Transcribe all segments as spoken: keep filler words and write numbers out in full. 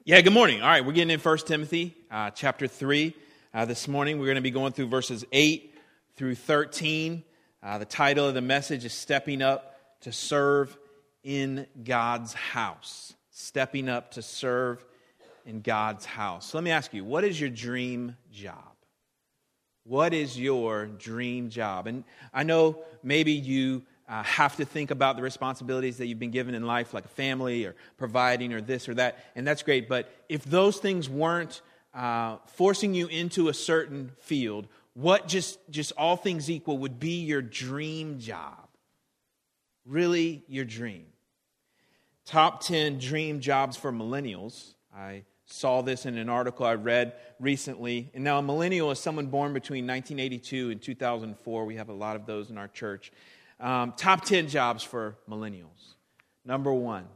Yeah, good morning. All right, we're getting in First Timothy uh, chapter three. Uh, this morning we're going to be going through verses eight through thirteen. Uh, the title of the message is Stepping Up to Serve in God's House. Stepping up to serve in God's house. So let me ask you, what is your dream job? What is your dream job? And I know maybe you Uh, have to think about the responsibilities that you've been given in life, like a family or providing or this or that, and that's great. But if those things weren't uh, forcing you into a certain field, what just, just all things equal would be your dream job? Really, your dream. Top ten dream jobs for millennials. I saw this in an article I read recently. And now a millennial is someone born between nineteen eighty-two and two thousand four. We have a lot of those in our church. Um, top ten jobs for millennials. Number one,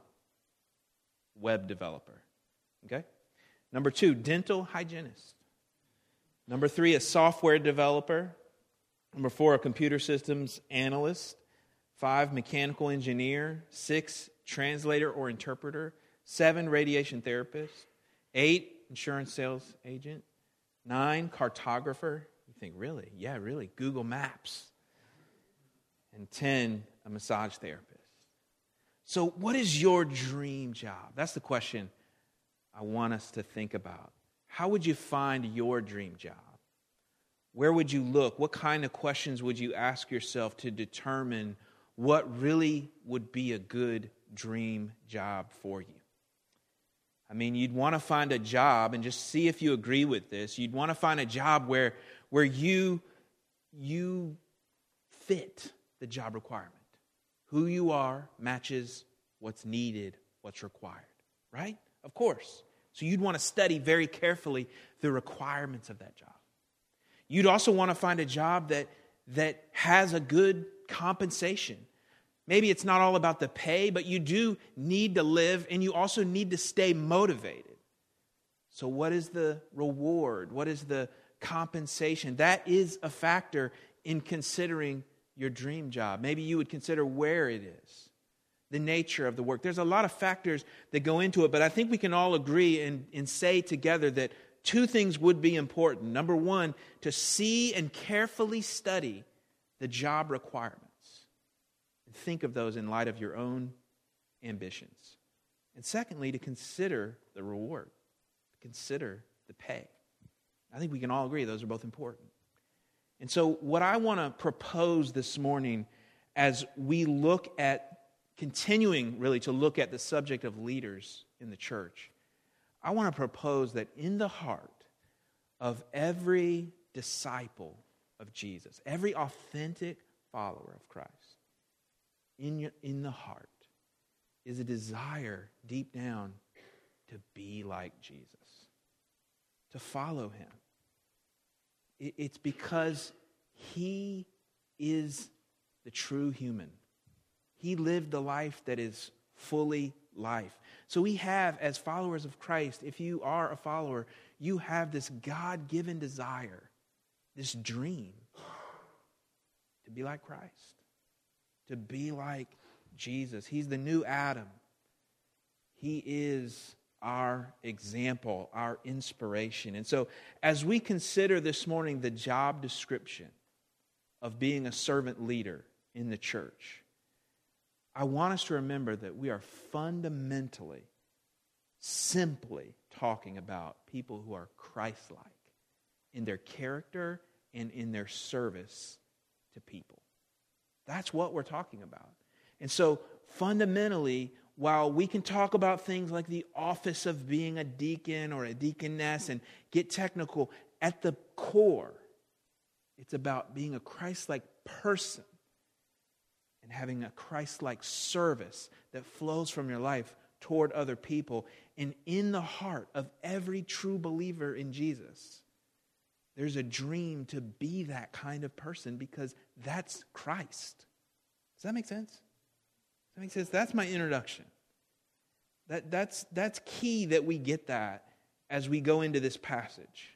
web developer. Okay? Number two, dental hygienist. Number three, a software developer. Number four, a computer systems analyst. Five, mechanical engineer. Six, translator or interpreter. Seven, radiation therapist. Eight, insurance sales agent. Nine, cartographer. You think, really? Yeah, really. Google Maps. And ten, a massage therapist. So what is your dream job? That's the question I want us to think about. How would you find your dream job? Where would you look? What kind of questions would you ask yourself to determine what really would be a good dream job for you? I mean, you'd want to find a job, and just see if you agree with this. You'd want to find a job where, where you, you fit the job requirement. Who you are matches what's needed, what's required, right? Of course. So you'd want to study very carefully the requirements of that job. You'd also want to find a job that, that has a good compensation. Maybe it's not all about the pay, but you do need to live, and you also need to stay motivated. So what is the reward? What is the compensation? That is a factor in considering your dream job. Maybe you would consider where it is, the nature of the work. There's a lot of factors that go into it, but I think we can all agree and, and say together that two things would be important. Number one, to see and carefully study the job requirements and think of those in light of your own ambitions. And secondly, to consider the reward, consider the pay. I think we can all agree those are both important. And so what I want to propose this morning as we look at, continuing really to look at the subject of leaders in the church, I want to propose that in the heart of every disciple of Jesus, every authentic follower of Christ, in, your, in the heart is a desire deep down to be like Jesus, to follow him. It's because he is the true human. He lived the life that is fully life. So we have, as followers of Christ, if you are a follower, you have this God-given desire, this dream to be like Christ, to be like Jesus. He's the new Adam. He is our example, our inspiration. And so as we consider this morning the job description of being a servant leader in the church, I want us to remember that we are fundamentally, simply talking about people who are Christ-like in their character and in their service to people. That's what we're talking about. And so fundamentally, while we can talk about things like the office of being a deacon or a deaconess and get technical, at the core, it's about being a Christ-like person and having a Christ-like service that flows from your life toward other people. And in the heart of every true believer in Jesus, there's a dream to be that kind of person because that's Christ. Does that make sense? Does that make sense? That's my introduction. That, that's, that's key that we get that as we go into this passage.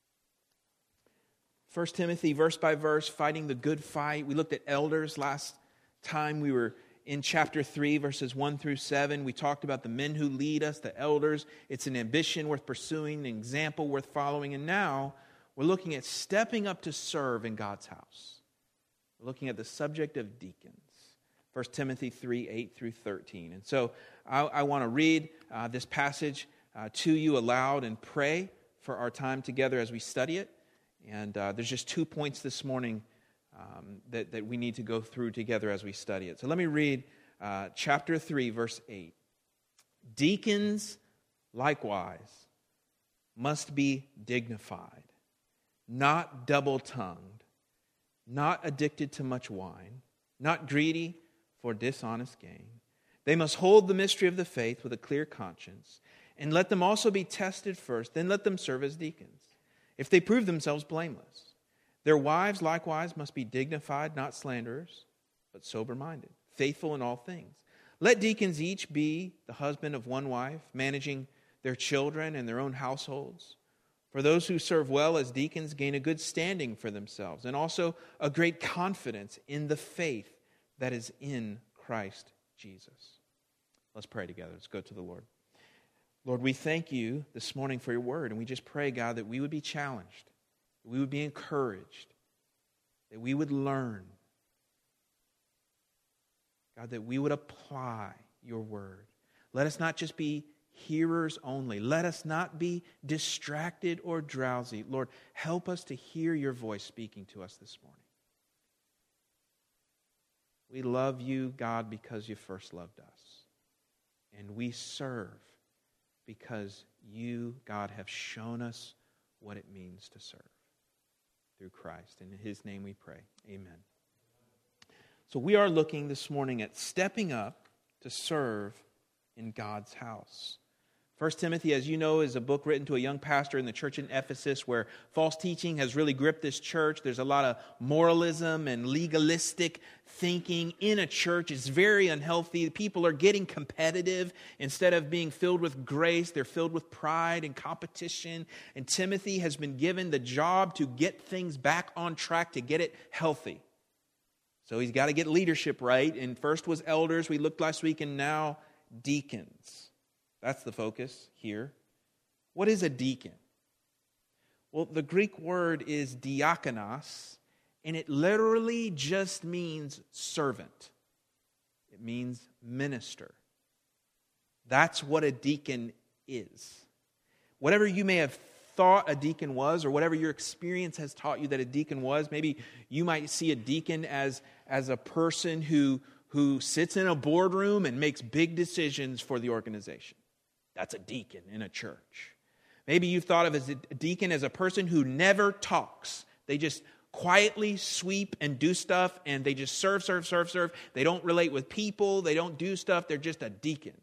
First Timothy, verse by verse, fighting the good fight. We looked at elders last time we were in chapter three, verses one through seven. We talked about the men who lead us, the elders. It's an ambition worth pursuing, an example worth following. And now we're looking at stepping up to serve in God's house. We're looking at the subject of deacons. First Timothy three, eight through thirteen. And so I, I want to read uh, this passage uh, to you aloud and pray for our time together as we study it. And uh, there's just two points this morning um, that, that we need to go through together as we study it. So let me read uh, chapter three, verse eight. Deacons, likewise, must be dignified, not double-tongued, not addicted to much wine, not greedy for dishonest gain. They must hold the mystery of the faith with a clear conscience, and let them also be tested first, then let them serve as deacons, if they prove themselves blameless. Their wives likewise must be dignified, not slanderers, but sober-minded, faithful in all things. Let deacons each be the husband of one wife, managing their children and their own households. For those who serve well as deacons gain a good standing for themselves, and also a great confidence in the faith that is in Christ Jesus. Let's pray together. Let's go to the Lord. Lord, we thank you this morning for your word, and we just pray, God, that we would be challenged, that we would be encouraged, that we would learn, God, that we would apply your word. Let us not just be hearers only. Let us not be distracted or drowsy. Lord, help us to hear your voice speaking to us this morning. We love you, God, because you first loved us. And we serve because you, God, have shown us what it means to serve through Christ. In his name we pray. Amen. So we are looking this morning at stepping up to serve in God's house. First Timothy, as you know, is a book written to a young pastor in the church in Ephesus where false teaching has really gripped this church. There's a lot of moralism and legalistic thinking in a church. It's very unhealthy. People are getting competitive. Instead of being filled with grace, they're filled with pride and competition. And Timothy has been given the job to get things back on track, to get it healthy. So he's got to get leadership right. And first was elders, we looked last week, and now deacons. That's the focus here. What is a deacon? Well, the Greek word is diakonos, and it literally just means servant. It means minister. That's what a deacon is. Whatever you may have thought a deacon was, or whatever your experience has taught you that a deacon was, maybe you might see a deacon as, as a person who, who sits in a boardroom and makes big decisions for the organization. That's a deacon in a church. Maybe you've thought of as a deacon as a person who never talks. They just quietly sweep and do stuff, and they just serve, serve, serve, serve. They don't relate with people. They don't do stuff. They're just a deacon.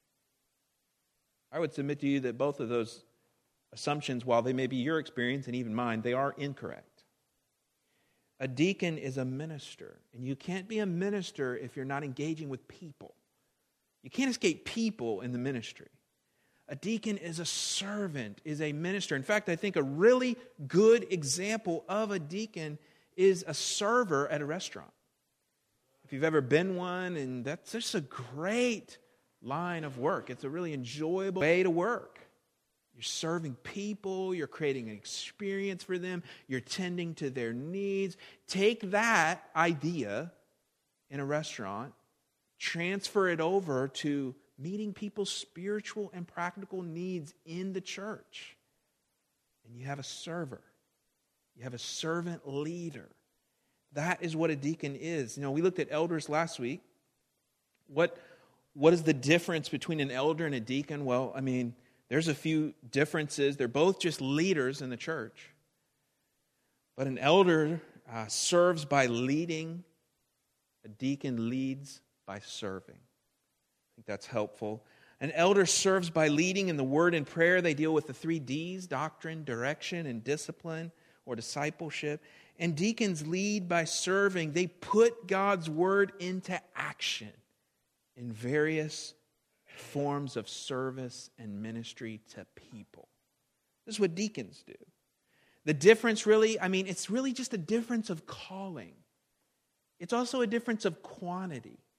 I would submit to you that both of those assumptions, while they may be your experience and even mine, they are incorrect. A deacon is a minister, and you can't be a minister if you're not engaging with people. You can't escape people in the ministry. A deacon is a servant, is a minister. In fact, I think a really good example of a deacon is a server at a restaurant. If you've ever been one, and that's just a great line of work. It's a really enjoyable way to work. You're serving people, you're creating an experience for them, you're tending to their needs. Take that idea in a restaurant, transfer it over to meeting people's spiritual and practical needs in the church. And you have a server. You have a servant leader. That is what a deacon is. You know, we looked at elders last week. What, what is the difference between an elder and a deacon? Well, I mean, there's a few differences. They're both just leaders in the church. But an elder uh, serves by leading. A deacon leads by serving. I think that's helpful. An elder serves by leading in the word and prayer. They deal with the three D's, doctrine, direction, and discipline or discipleship. And deacons lead by serving. They put God's word into action in various forms of service and ministry to people. This is what deacons do. The difference really, I mean, it's really just a difference of calling. It's also a difference of quantity.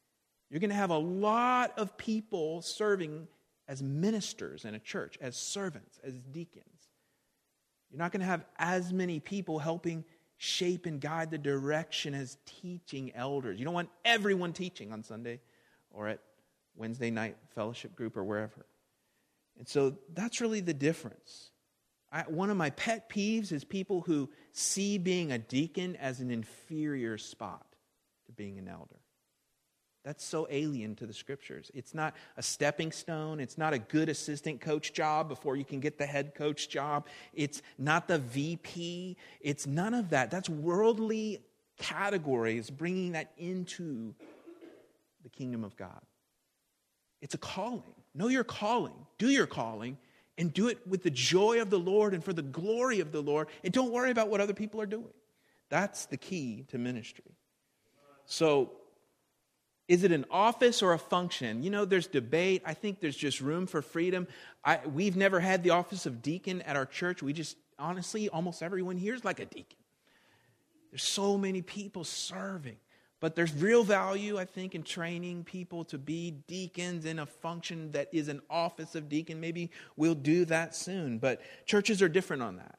You're going to have a lot of people serving as ministers in a church, as servants, as deacons. You're not going to have as many people helping shape and guide the direction as teaching elders. You don't want everyone teaching on Sunday or at Wednesday night fellowship group or wherever. And so that's really the difference. I, one of my pet peeves is people who see being a deacon as an inferior spot to being an elder. That's so alien to the Scriptures. It's not a stepping stone. It's not a good assistant coach job before you can get the head coach job. It's not the V P. It's none of that. That's worldly categories bringing that into the kingdom of God. It's a calling. Know your calling. Do your calling. And do it with the joy of the Lord and for the glory of the Lord. And don't worry about what other people are doing. That's the key to ministry. So, is it an office or a function? You know, there's debate. I think there's just room for freedom. I, we've never had the office of deacon at our church. We just, honestly, almost everyone here is like a deacon. There's so many people serving. But there's real value, I think, in training people to be deacons in a function that is an office of deacon. Maybe we'll do that soon. But churches are different on that.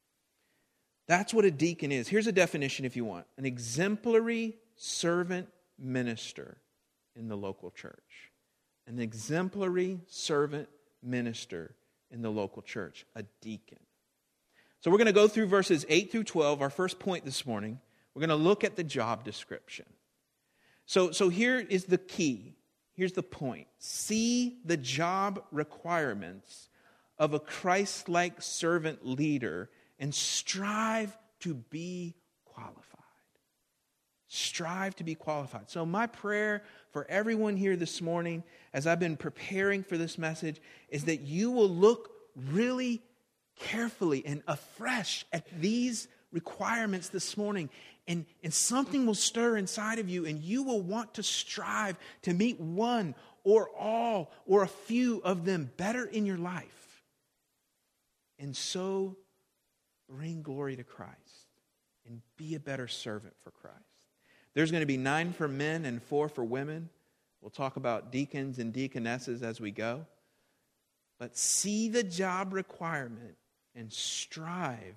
That's what a deacon is. Here's a definition if you want. An exemplary servant minister in the local church. An exemplary servant minister in the local church. A deacon. So we're going to go through verses eight through twelve. Our first point this morning. We're going to look at the job description. So, so here is the key. Here's the point. See the job requirements of a Christ-like servant leader and strive to be qualified. Strive to be qualified. So my prayer for everyone here this morning, as I've been preparing for this message, is that you will look really carefully and afresh at these requirements this morning, and, and something will stir inside of you, and you will want to strive to meet one or all or a few of them better in your life, and so bring glory to Christ and be a better servant for Christ. There's going to be nine for men and four for women. We'll talk about deacons and deaconesses as we go. But see the job requirement and strive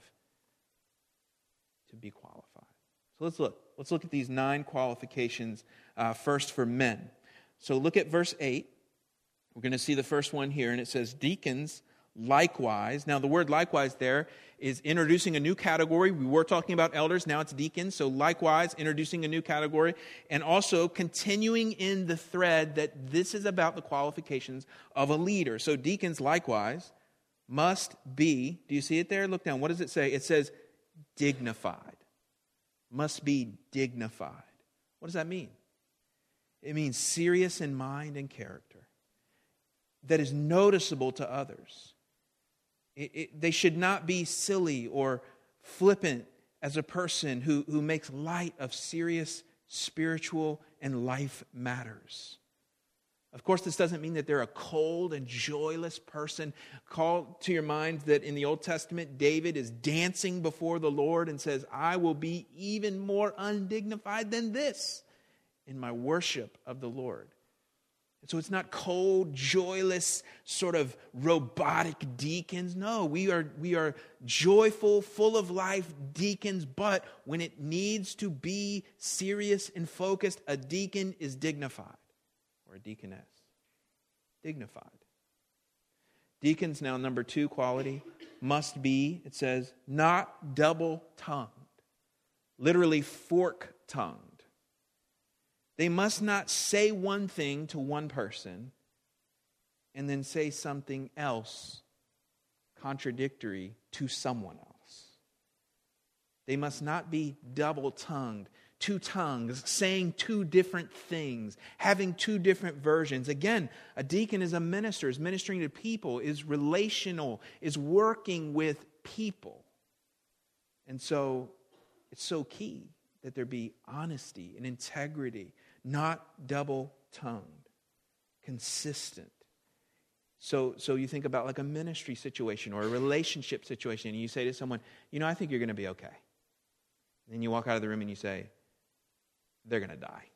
to be qualified. So let's look. Let's look at these nine qualifications uh, first for men. So look at verse eight. We're going to see the first one here, and it says, deacons likewise. Now the word likewise there is introducing a new category. We were talking about elders, now it's deacons. So likewise, introducing a new category, and also continuing in the thread that this is about the qualifications of a leader. So deacons likewise must be, do you see it there? Look down. What does it say? It says dignified. Must be dignified. What does that mean? It means serious in mind and character. That is noticeable to others. It, it, they should not be silly or flippant as a person who, who makes light of serious spiritual and life matters. Of course, this doesn't mean that they're a cold and joyless person. Call to your mind that in the Old Testament, David is dancing before the Lord and says, I will be even more undignified than this in my worship of the Lord. And so it's not cold, joyless, sort of robotic deacons. No, we are, we are joyful, full of life deacons, but when it needs to be serious and focused, a deacon is dignified. Or a deaconess. Dignified. Deacons, now number two quality, must be, it says, not double-tongued. Literally fork-tongued. They must not say one thing to one person and then say something else contradictory to someone else. They must not be double-tongued. Two tongues, saying two different things, having two different versions. Again, a deacon is a minister, is ministering to people, is relational, is working with people. And so it's so key that there be honesty and integrity, not double-tongued, consistent. So, so you think about like a ministry situation or a relationship situation, and you say to someone, you know, I think you're going to be okay. And then you walk out of the room and you say, they're going to die.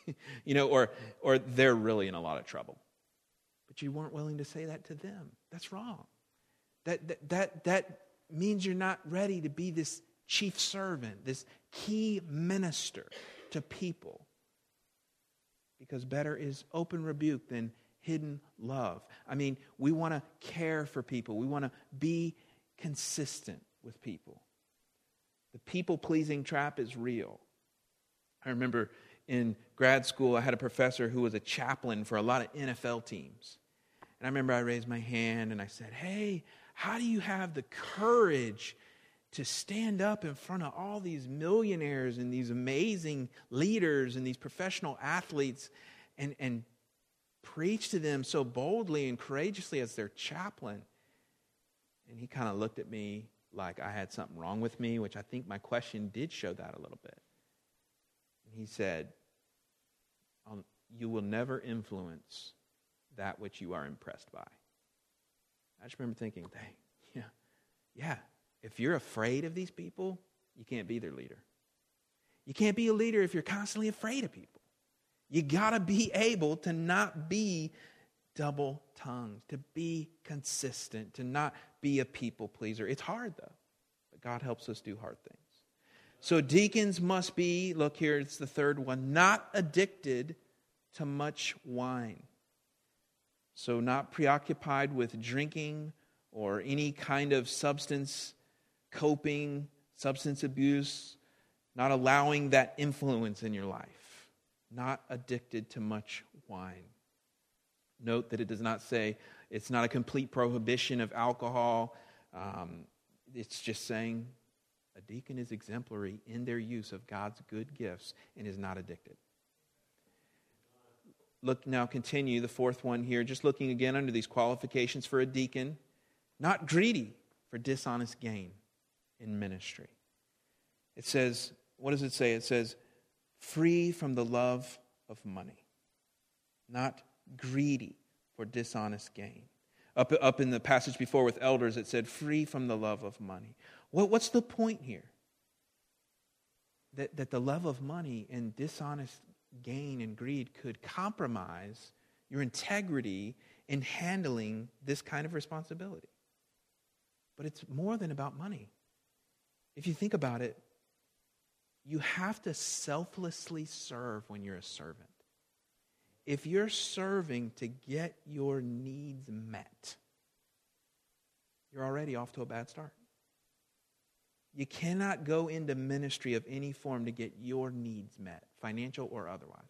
you know, or or they're really in a lot of trouble. But you weren't willing to say that to them. That's wrong. That that that, that means you're not ready to be this chief servant, this key minister to people. Because better is open rebuke than hidden love. I mean, we want to care for people. We want to be consistent with people. The people-pleasing trap is real. I remember in grad school, I had a professor who was a chaplain for a lot of N F L teams. And I remember I raised my hand and I said, hey, how do you have the courage to stand up in front of all these millionaires and these amazing leaders and these professional athletes and, and preach to them so boldly and courageously as their chaplain? And he kind of looked at me like I had something wrong with me, which I think my question did show that a little bit. And he said, um, you will never influence that which you are impressed by. I just remember thinking, dang, yeah, yeah. If you're afraid of these people, you can't be their leader. You can't be a leader if you're constantly afraid of people. You got to be able to not be double-tongued, to be consistent, to not be a people pleaser. It's hard, though, but God helps us do hard things. So deacons must be, look here, it's the third one, not addicted to much wine. So not preoccupied with drinking or any kind of substance coping, substance abuse, not allowing that influence in your life, not addicted to much wine. Note that it does not say it's not a complete prohibition of alcohol. Um, it's just saying a deacon is exemplary in their use of God's good gifts and is not addicted. Look now, continue the fourth one here, just looking again under these qualifications for a deacon, not greedy for dishonest gain in ministry. It says, what does it say? It says, free from the love of money, not greedy for dishonest gain. Up, up in the passage before with elders, it said, free from the love of money. What, what's the point here? That, that the love of money and dishonest gain and greed could compromise your integrity in handling this kind of responsibility. But it's more than about money. If you think about it, you have to selflessly serve when you're a servant. If you're serving to get your needs met, you're already off to a bad start. You cannot go into ministry of any form to get your needs met, financial or otherwise.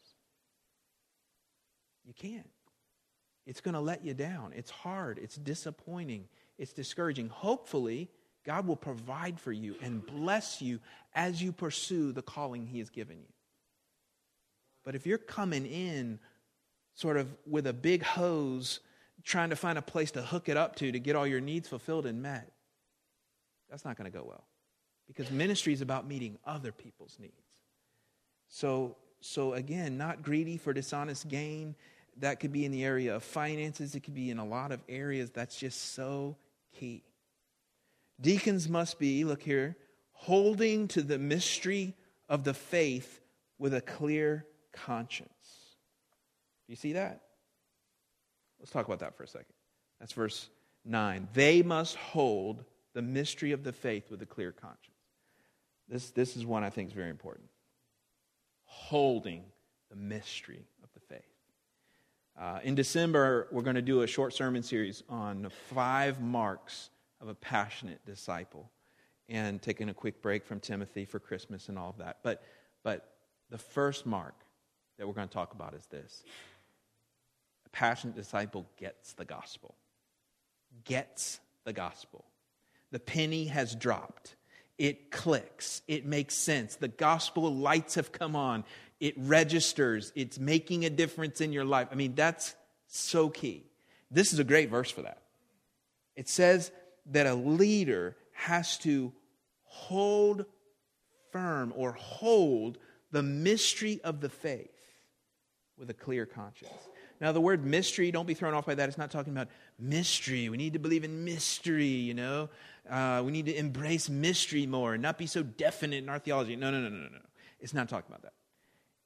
You can't. It's going to let you down. It's hard. It's disappointing. It's discouraging. Hopefully, God will provide for you and bless you as you pursue the calling He has given you. But if you're coming in sort of with a big hose, trying to find a place to hook it up to to get all your needs fulfilled and met, that's not going to go well. Because ministry is about meeting other people's needs. So, so again, not greedy for dishonest gain. That could be in the area of finances. It could be in a lot of areas. That's just so key. Deacons must be, look here, holding to the mystery of the faith with a clear conscience. Do you see that? Let's talk about that for a second. That's verse nine. They must hold the mystery of the faith with a clear conscience. This, this is one I think is very important. Holding the mystery of the faith. Uh, in December, we're going to do a short sermon series on five marks of a passionate disciple, and taking a quick break from Timothy for Christmas and all of that. But, but the first mark that we're going to talk about is this. A passionate disciple gets the gospel. Gets the gospel. The penny has dropped. It clicks. It makes sense. The gospel lights have come on. It registers. It's making a difference in your life. I mean, that's so key. This is a great verse for that. It says that a leader has to hold firm or hold the mystery of the faith with a clear conscience. Now, the word mystery, don't be thrown off by that. It's not talking about mystery. We need to believe in mystery, you know. Uh, we need to embrace mystery more and not be so definite in our theology. No, no, no, no, no, no. It's not talking about that.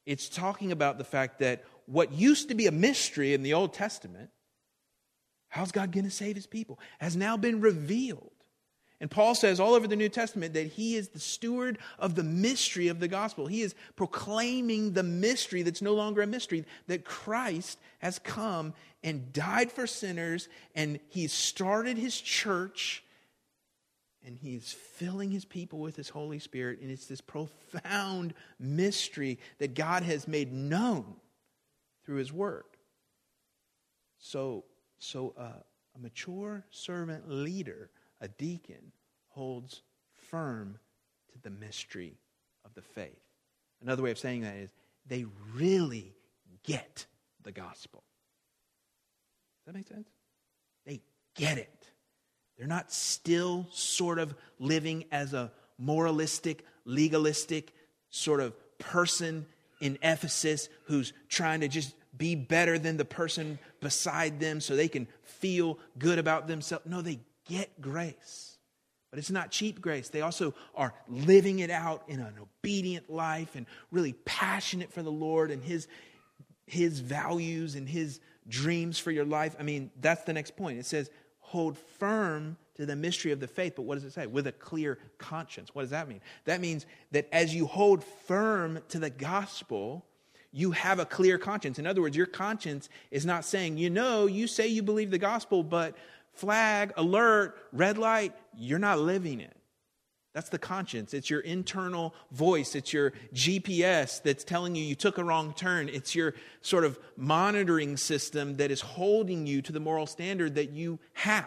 It's talking about the fact that what used to be a mystery in the Old Testament, how's God going to save his people, has now been revealed. And Paul says all over the New Testament that he is the steward of the mystery of the gospel. He is proclaiming the mystery that's no longer a mystery, that Christ has come and died for sinners, and he's started his church, and he's filling his people with his Holy Spirit. And it's this profound mystery that God has made known through his word. So, so uh, a mature servant leader, a deacon, holds firm to the mystery of the faith. Another way of saying that is they really get the gospel. Does that make sense? They get it. They're not still sort of living as a moralistic, legalistic sort of person in Ephesus who's trying to just be better than the person beside them so they can feel good about themselves. No, they get grace. But it's not cheap grace. They also are living it out in an obedient life and really passionate for the Lord and His, His values and His dreams for your life. I mean, that's the next point. It says, hold firm to the mystery of the faith. But what does it say? With a clear conscience. What does that mean? That means that as you hold firm to the gospel, you have a clear conscience. In other words, your conscience is not saying, you know, you say you believe the gospel, but flag, alert, red light, you're not living it. That's the conscience. It's your internal voice. It's your G P S that's telling you you took a wrong turn. It's your sort of monitoring system that is holding you to the moral standard that you have.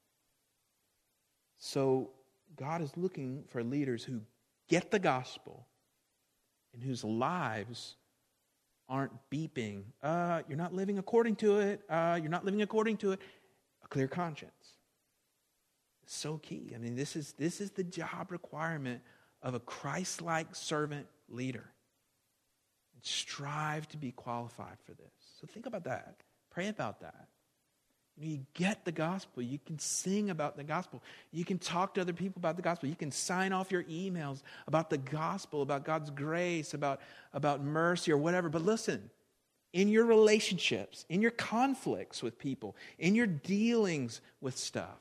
So God is looking for leaders who get the gospel and whose lives aren't beeping. Uh, you're not living according to it. Uh, you're not living according to it. A clear conscience. So key. I mean, this is this is the job requirement of a Christ-like servant leader. And strive to be qualified for this. So think about that. Pray about that. You know, you get the gospel. You can sing about the gospel. You can talk to other people about the gospel. You can sign off your emails about the gospel, about God's grace, about, about mercy or whatever. But listen, in your relationships, in your conflicts with people, in your dealings with stuff,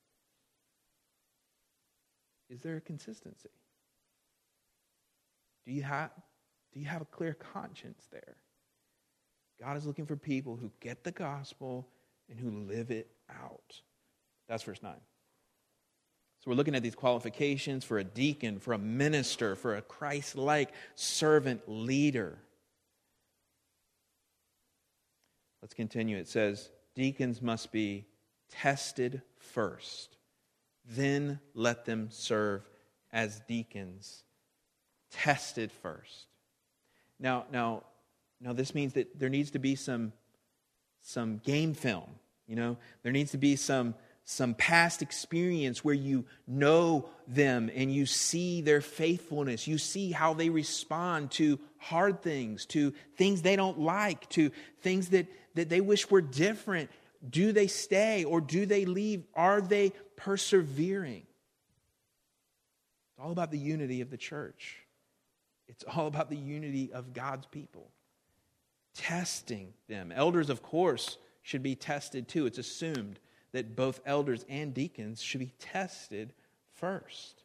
is there a consistency? Do you have, do you have a clear conscience there? God is looking for people who get the gospel and who live it out. That's verse nine. So we're looking at these qualifications for a deacon, for a minister, for a Christ-like servant leader. Let's continue. It says, deacons must be tested first. Then let them serve as deacons, tested first. Now, now, now this means that there needs to be some, some game film. You know, there needs to be some, some past experience where you know them and you see their faithfulness. You see how they respond to hard things, to things they don't like, to things that, that they wish were different. Do they stay or do they leave? Are they persevering? It's all about the unity of the church. It's all about the unity of God's people. Testing them. Elders, of course, should be tested too. It's assumed that both elders and deacons should be tested first.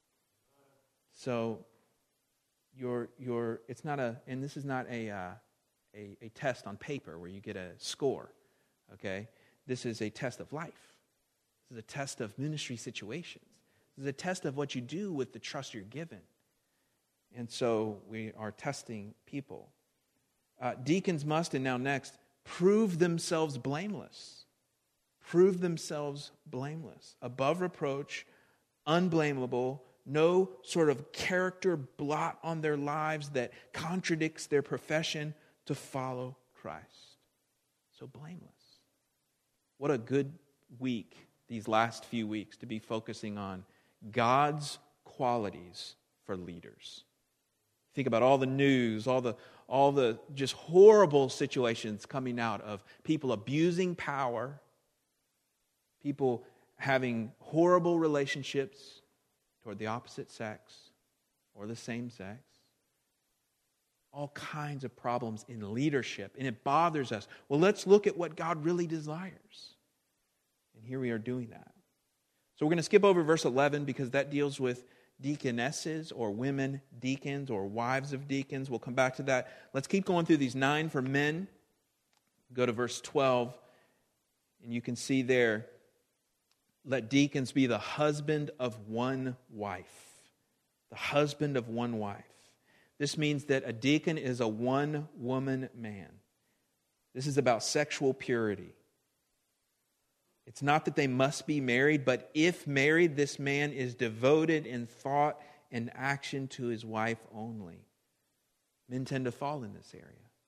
So, your your it's not a, and this is not a uh, a, a test on paper where you get a score. Okay? This is a test of life. This is a test of ministry situations. This is a test of what you do with the trust you're given. And so we are testing people. Uh, deacons must, and now next, prove themselves blameless. Prove themselves blameless. Above reproach, unblameable, no sort of character blot on their lives that contradicts their profession to follow Christ. So blameless. What a good week, these last few weeks, to be focusing on God's qualities for leaders. Think about all the news, all the all the just horrible situations coming out of people abusing power, people having horrible relationships toward the opposite sex or the same sex, all kinds of problems in leadership, and it bothers us. Well, let's look at what God really desires. And here we are doing that. So we're going to skip over verse eleven because that deals with deaconesses or women deacons or wives of deacons. We'll come back to that. Let's keep going through these nine for men. Go to verse twelve, and you can see there, let deacons be the husband of one wife. The husband of one wife. This means that a deacon is a one-woman man. This is about sexual purity. It's not that they must be married, but if married, this man is devoted in thought and action to his wife only. Men tend to fall in this area.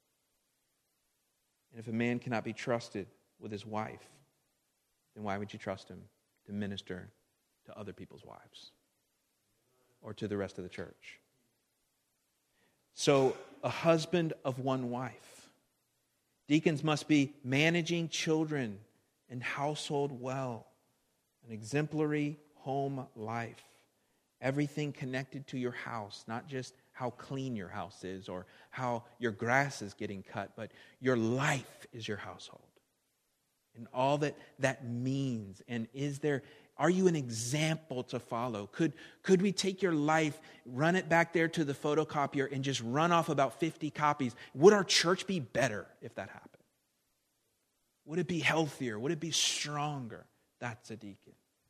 And if a man cannot be trusted with his wife, then why would you trust him to minister to other people's wives or to the rest of the church? So, a husband of one wife. Deacons must be managing children and household well, an exemplary home life. Everything connected to your house, not just how clean your house is or how your grass is getting cut, but your life is your household. And all that that means. And is there, are you an example to follow? Could, could we take your life, run it back there to the photocopier and just run off about fifty copies? Would our church be better if that happened? Would it be healthier? Would it be stronger? That's a deacon.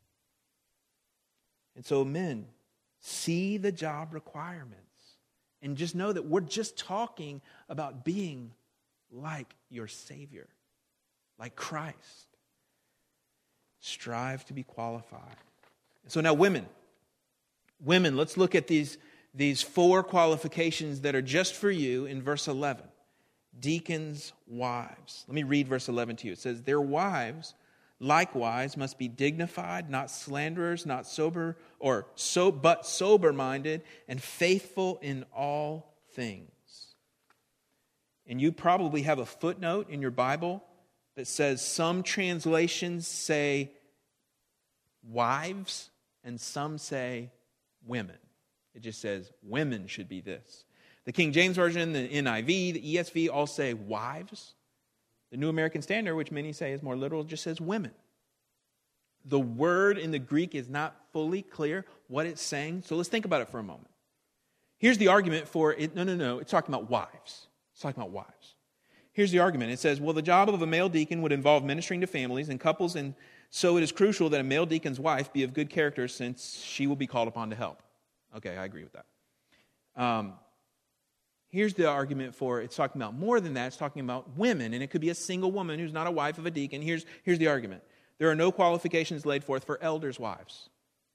And so men, see the job requirements. And just know that we're just talking about being like your Savior, like Christ. Strive to be qualified. So now women. Women, let's look at these, these four qualifications that are just for you in verse eleven. Deacons' wives. Let me read verse eleven to you. It says, their wives likewise must be dignified, not slanderers, not sober, or so, but sober-minded, and faithful in all things. And you probably have a footnote in your Bible that says some translations say wives and some say women. It just says women should be this. The King James Version, the N I V, the E S V all say wives. The New American Standard, which many say is more literal, just says women. The word in the Greek is not fully clear what it's saying, so let's think about it for a moment. Here's the argument for it. No, no, no, it's talking about wives. It's talking about wives. Here's the argument. It says, well, the job of a male deacon would involve ministering to families and couples, and so it is crucial that a male deacon's wife be of good character since she will be called upon to help. Okay, I agree with that. Um, here's the argument for it's talking about more than that. It's talking about women, and it could be a single woman who's not a wife of a deacon. Here's, here's the argument. There are no qualifications laid forth for elders' wives.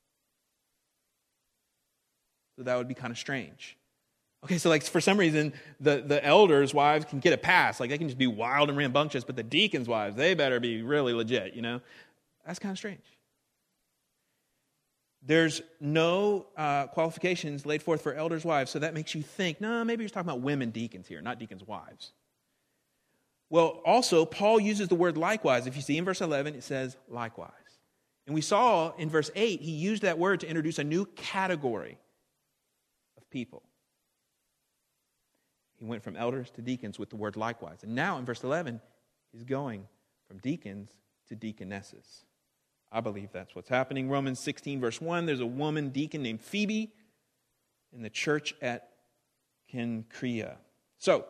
So that would be kind of strange. Okay, so like for some reason, the, the elders' wives can get a pass. Like they can just be wild and rambunctious, but the deacons' wives, they better be really legit, you know? That's kind of strange. There's no uh, qualifications laid forth for elders' wives, so that makes you think, no, maybe you're talking about women deacons here, not deacons' wives. Well, also, Paul uses the word likewise. If you see in verse eleven, it says likewise. And we saw in verse eight, he used that word to introduce a new category of people. He went from elders to deacons with the word likewise. And now in verse eleven, he's going from deacons to deaconesses. I believe that's what's happening. Romans sixteen, verse one, there's a woman deacon named Phoebe in the church at Cenchrea. So,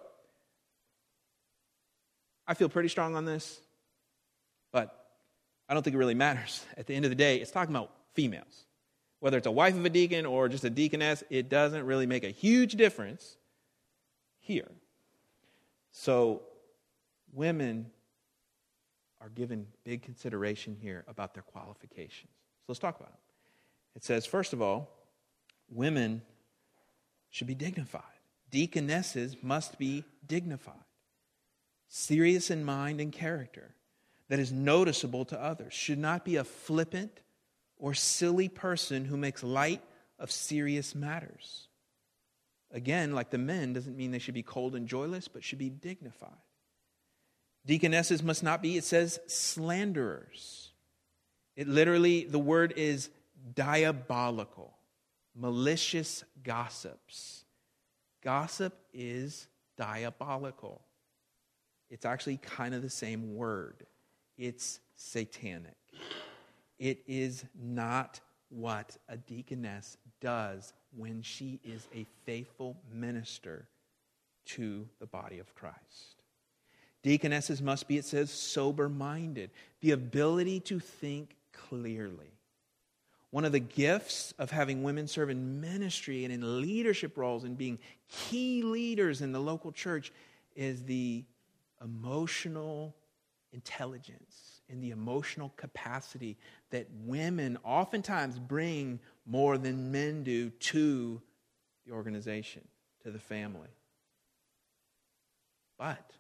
I feel pretty strong on this, but I don't think it really matters. At the end of the day, it's talking about females. Whether it's a wife of a deacon or just a deaconess, it doesn't really make a huge difference here. So, women are given big consideration here about their qualifications. So let's talk about them. It says, first of all, women should be dignified. Deaconesses must be dignified, serious in mind and character, that is noticeable to others, should not be a flippant or silly person who makes light of serious matters. Again, like the men, doesn't mean they should be cold and joyless, but should be dignified. Deaconesses must not be, it says, slanderers. It literally, the word is diabolical, malicious gossips, Gossip is diabolical. It's actually kind of the same word. It's satanic. It is not what a deaconess does when she is a faithful minister to the body of Christ. Deaconesses must be, it says, sober-minded. The ability to think clearly. One of the gifts of having women serve in ministry and in leadership roles and being key leaders in the local church is the emotional intelligence and the emotional capacity that women oftentimes bring more than men do to the organization, to the family. But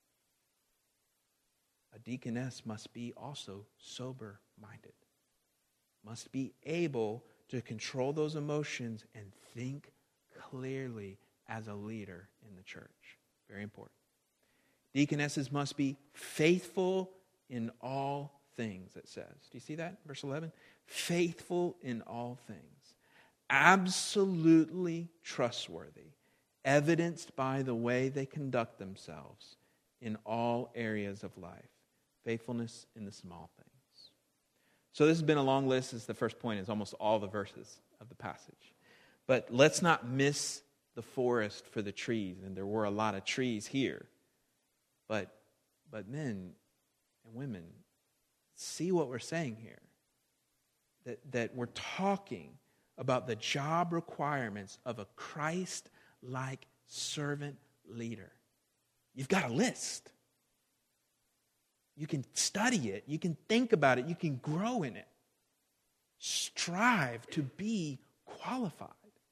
a deaconess must be also sober-minded, must be able to control those emotions and think clearly as a leader in the church. Very important. Deaconesses must be faithful in all things, it says. Do you see that? Verse eleven. Faithful in all things. Absolutely trustworthy. Evidenced by the way they conduct themselves in all areas of life. Faithfulness in the small things. So this has been a long list. As the first point is almost all the verses of the passage. But let's not miss the forest for the trees. And there were a lot of trees here. But, but men and women, see what we're saying here. That, that we're talking about the job requirements of a Christ-like servant leader. You've got a list. You can study it. You can think about it. You can grow in it. Strive to be qualified.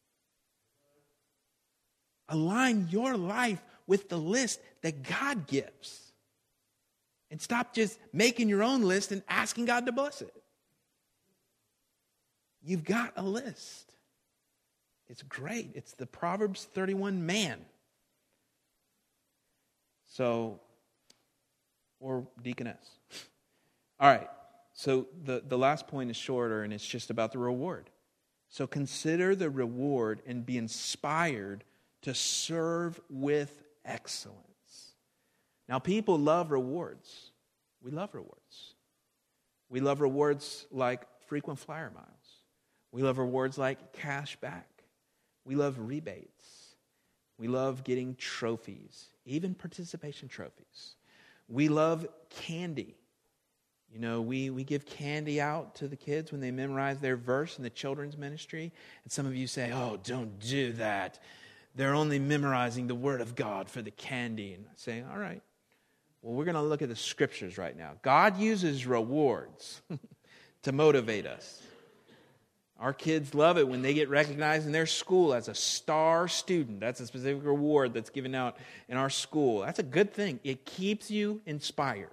Align your life with the list that God gives. And stop just making your own list and asking God to bless it. You've got a list. It's great. It's the Proverbs thirty-one man. So, or deaconess. All right. So the, the last point is shorter, and it's just about the reward. So consider the reward and be inspired to serve with excellence. Now, people love rewards. We love rewards. We love rewards like frequent flyer miles. We love rewards like cash back. We love rebates. We love getting trophies, even participation trophies. We love candy. You know, we, we give candy out to the kids when they memorize their verse in the children's ministry. And some of you say, oh, don't do that. They're only memorizing the Word of God for the candy. And I say, all right. Well, we're going to look at the Scriptures right now. God uses rewards to motivate us. Our kids love it when they get recognized in their school as a star student. That's a specific reward that's given out in our school. That's a good thing. It keeps you inspired.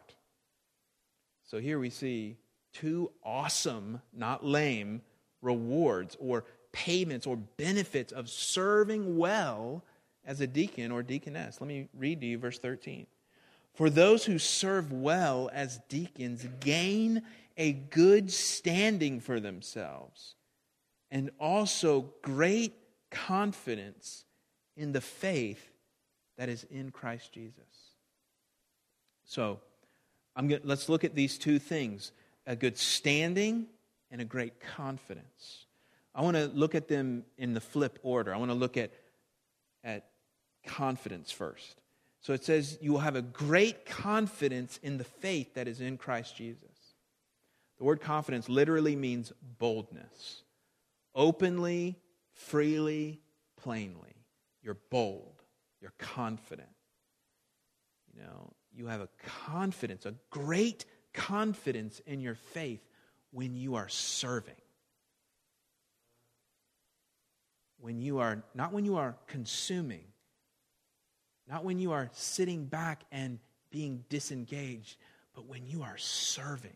So here we see two awesome, not lame, rewards or payments or benefits of serving well as a deacon or deaconess. Let me read to you verse thirteen. For those who serve well as deacons gain a good standing for themselves and also great confidence in the faith that is in Christ Jesus. So, I'm going let's look at these two things, a good standing and a great confidence. I want to look at them in the flip order. I want to look at, at confidence first. So it says, you will have a great confidence in the faith that is in Christ Jesus. The word confidence literally means boldness. Openly, freely, plainly. You're bold. You're confident. You know, you have a confidence, a great confidence in your faith when you are serving. When you are, not when you are consuming, not when you are sitting back and being disengaged, but when you are serving.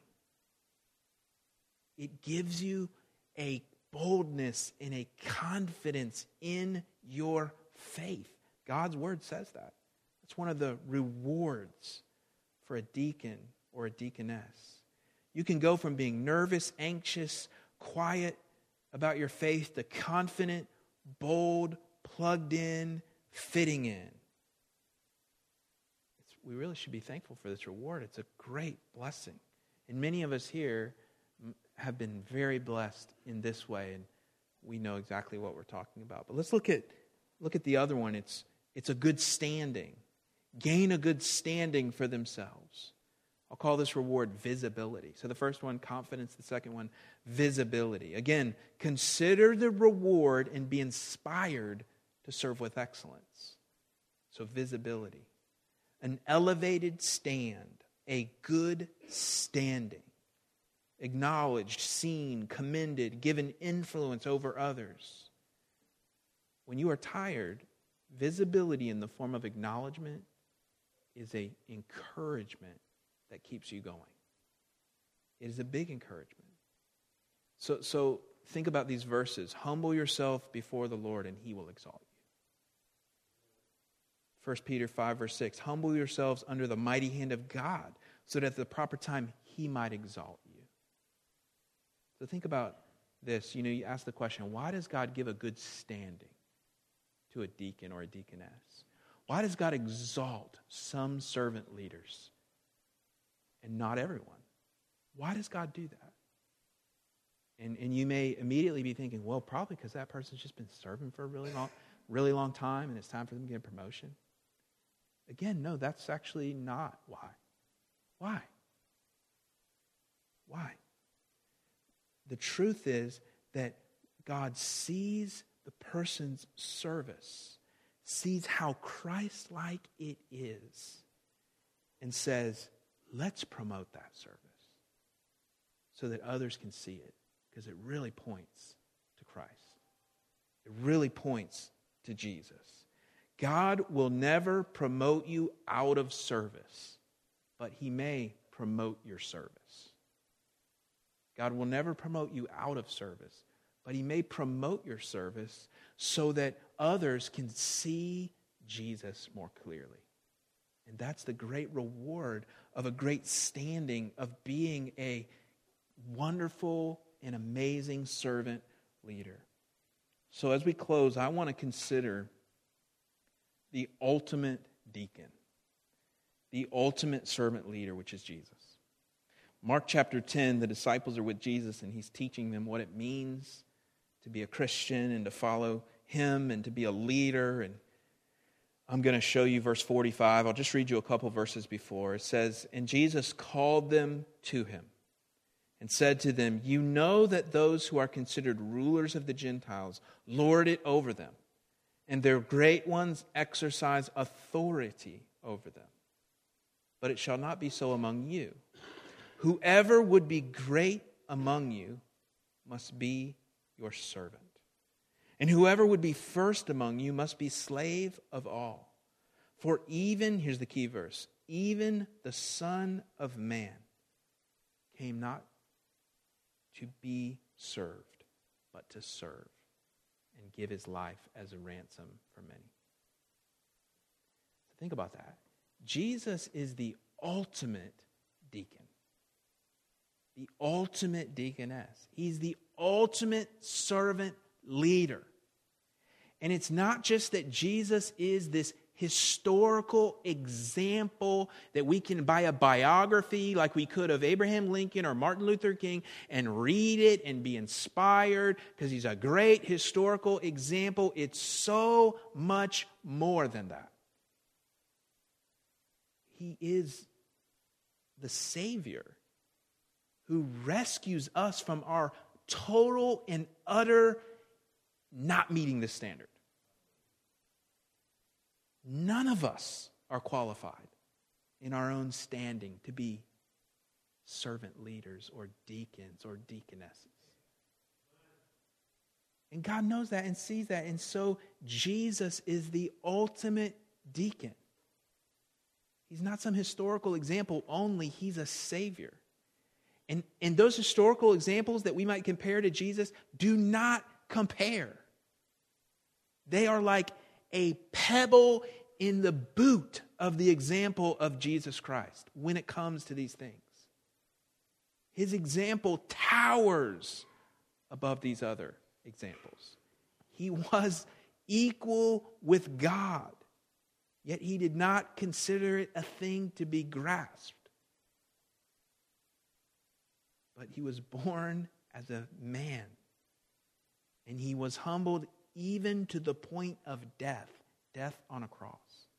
It gives you a boldness and a confidence in your faith. God's word says that. It's one of the rewards for a deacon or a deaconess. You can go from being nervous, anxious, quiet about your faith to confident, bold, plugged in, fitting in. It's, we really should be thankful for this reward. It's a great blessing. And many of us here have been very blessed in this way, and we know exactly what we're talking about. But let's look at look at the other one. It's it's a good standing. Gain a good standing for themselves. I'll call this reward visibility. So the first one, confidence. The second one, visibility. Again, consider the reward and be inspired to serve with excellence. So visibility. An elevated stand, a good standing. Acknowledged, seen, commended, given influence over others. When you are tired, visibility in the form of acknowledgement is an encouragement that keeps you going. It is a big encouragement. So, so think about these verses. Humble yourself before the Lord and He will exalt you. First Peter five, verse six. Humble yourselves under the mighty hand of God so that at the proper time He might exalt you. So think about this. You know, you ask the question, why does God give a good standing to a deacon or a deaconess? Why does God exalt some servant leaders and not everyone? Why does God do that? And, and you may immediately be thinking, well, probably because that person's just been serving for a really long, really long time and it's time for them to get a promotion. Again, no, that's actually not why. Why? Why? The truth is that God sees the person's service, sees how Christ-like it is, and says, let's promote that service so that others can see it, because it really points to Christ. It really points to Jesus. God will never promote you out of service, but He may promote your service. God will never promote you out of service, but He may promote your service so that others can see Jesus more clearly. And that's the great reward of a great standing, of being a wonderful and amazing servant leader. So as we close, I want to consider the ultimate deacon, the ultimate servant leader, which is Jesus. Mark chapter ten, the disciples are with Jesus and He's teaching them what it means to be a Christian and to follow Him and to be a leader. And I'm going to show you verse forty-five. I'll just read you a couple verses before. It says, and Jesus called them to Him and said to them, you know that those who are considered rulers of the Gentiles lord it over them, and their great ones exercise authority over them. But it shall not be so among you. Whoever would be great among you must be your servant. And whoever would be first among you must be slave of all. For even, here's the key verse, even the Son of Man came not to be served, but to serve and give His life as a ransom for many. So think about that. Jesus is the ultimate deacon. The ultimate deaconess. He's the ultimate servant leader. And it's not just that Jesus is this historical example that we can buy a biography like we could of Abraham Lincoln or Martin Luther King and read it and be inspired because he's a great historical example. It's so much more than that. He is the Savior who rescues us from our total and utter not meeting the standard. None of us are qualified in our own standing to be servant leaders or deacons or deaconesses. And God knows that and sees that. And so Jesus is the ultimate deacon. He's not some historical example only. He's a Savior. And, and those historical examples that we might compare to Jesus do not compare. They are like a pebble in the boot of the example of Jesus Christ when it comes to these things. His example towers above these other examples. He was equal with God. Yet he did not consider it a thing to be grasped. But he was born as a man. And he was humbled even to the point of death. Death on a cross.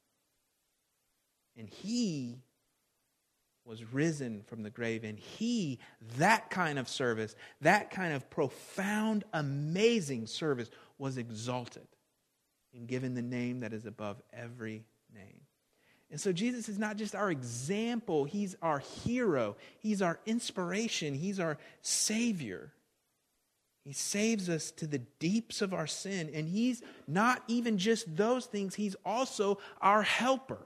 And he was risen from the grave. And he, that kind of service, that kind of profound, amazing service, was exalted and given the name that is above every name. And so Jesus is not just our example, he's our hero, he's our inspiration, he's our Savior. He saves us to the deeps of our sin, and he's not even just those things, he's also our helper.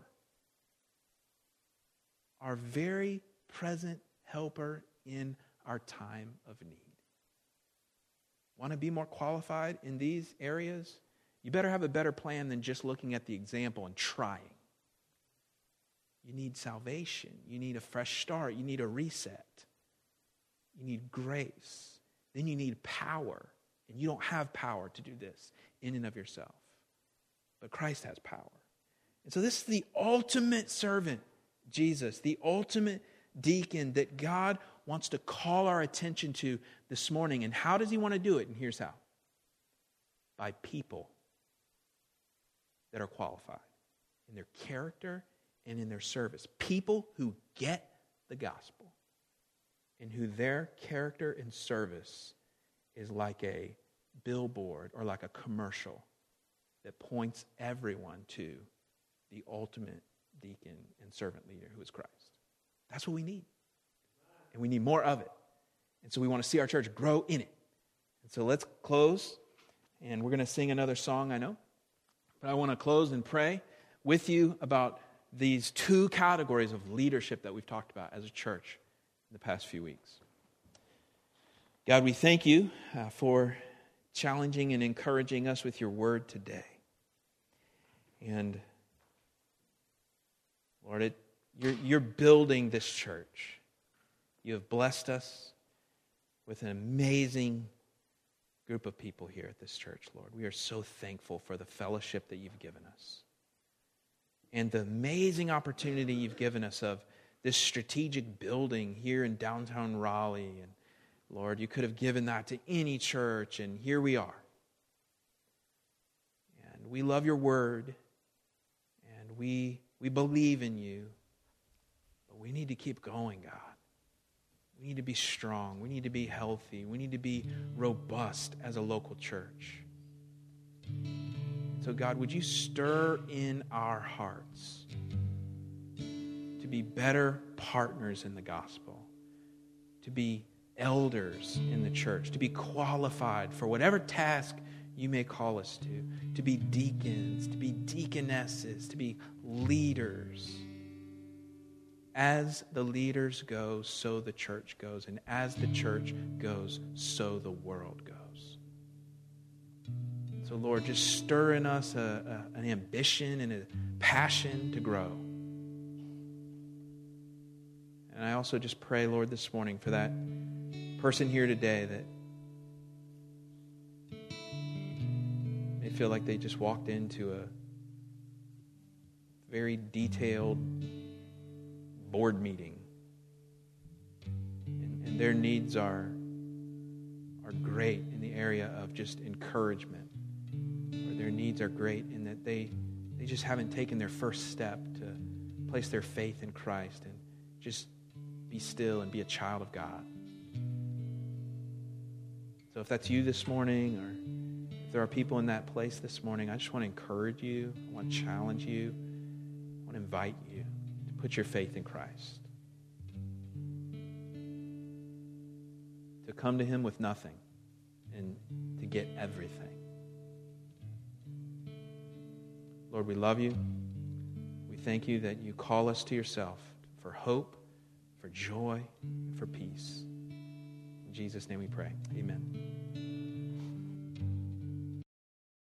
Our very present helper in our time of need. Want to be more qualified in these areas? You better have a better plan than just looking at the example and trying. You need salvation. You need a fresh start. You need a reset. You need grace. Then you need power. And you don't have power to do this in and of yourself. But Christ has power. And so this is the ultimate servant, Jesus, the ultimate deacon that God wants to call our attention to this morning. And how does he want to do it? And here's how. By people that are qualified in their character and in their service. People who get the gospel and who their character and service is like a billboard or like a commercial that points everyone to the ultimate deacon and servant leader who is Christ. That's what we need. And we need more of it. And so we want to see our church grow in it. And so let's close. And we're going to sing another song, I know. But I want to close and pray with you about these two categories of leadership that we've talked about as a church in the past few weeks. God, we thank you uh, for challenging and encouraging us with your word today. And Lord, it, you're, you're building this church. You have blessed us with an amazing group of people here at this church, Lord. We are so thankful for the fellowship that you've given us. And the amazing opportunity you've given us of this strategic building here in downtown Raleigh. And Lord, you could have given that to any church, and here we are. And we love your word, and we we believe in you, but we need to keep going, God. We need to be strong. We need to be healthy. We need to be robust as a local church. So God, would you stir in our hearts to be better partners in the gospel, to be elders in the church, to be qualified for whatever task you may call us to, to be deacons, to be deaconesses, to be leaders. As the leaders go, so the church goes. And as the church goes, so the world goes. So Lord, just stir in us a, a, an ambition and a passion to grow. And I also just pray, Lord, this morning for that person here today that may feel like they just walked into a very detailed board meeting. And, and their needs are, are great in the area of just encouragement. Or their needs are great in that they, they just haven't taken their first step to place their faith in Christ and just be still and be a child of God. So if that's you this morning, or if there are people in that place this morning, I just want to encourage you. I want to challenge you. I want to invite you to put your faith in Christ. To come to him with nothing and to get everything. Lord, we love you. We thank you that you call us to yourself for hope, for joy, and for peace. In Jesus' name we pray. Amen.